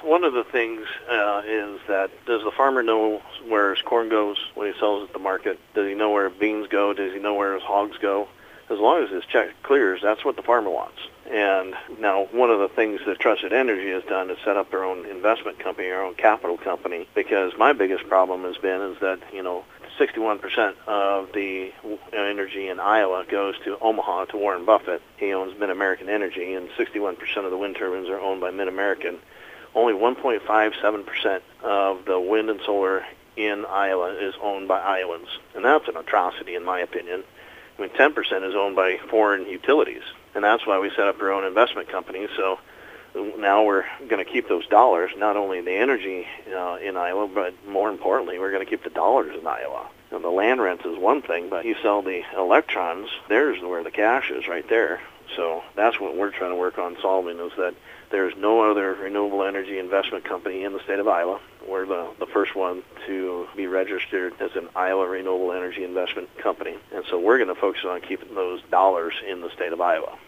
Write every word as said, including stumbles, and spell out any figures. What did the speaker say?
one of the things uh, is that does the farmer know where his corn goes when he sells at the market? Does he know where beans go? Does he know where his hogs go? As long as his check clears, that's what the farmer wants. And now one of the things that Trusted Energy has done is set up their own investment company, their own capital company, because my biggest problem has been is that, you know, sixty-one percent of the energy in Iowa goes to Omaha, to Warren Buffett. He owns Mid-American Energy, and sixty-one percent of the wind turbines are owned by Mid-American. Only one point five seven percent of the wind and solar in Iowa is owned by Iowans, and that's an atrocity in my opinion. I mean, ten percent is owned by foreign utilities, and that's why we set up our own investment company. So now we're going to keep those dollars, not only the energy uh, in Iowa, but more importantly, we're going to keep the dollars in Iowa. Now, the land rent is one thing, but you sell the electrons, there's where the cash is right there. So that's what we're trying to work on solving, is that there's no other renewable energy investment company in the state of Iowa. We're the, the first one to be registered as an Iowa Renewable Energy Investment Company. And so we're going to focus on keeping those dollars in the state of Iowa.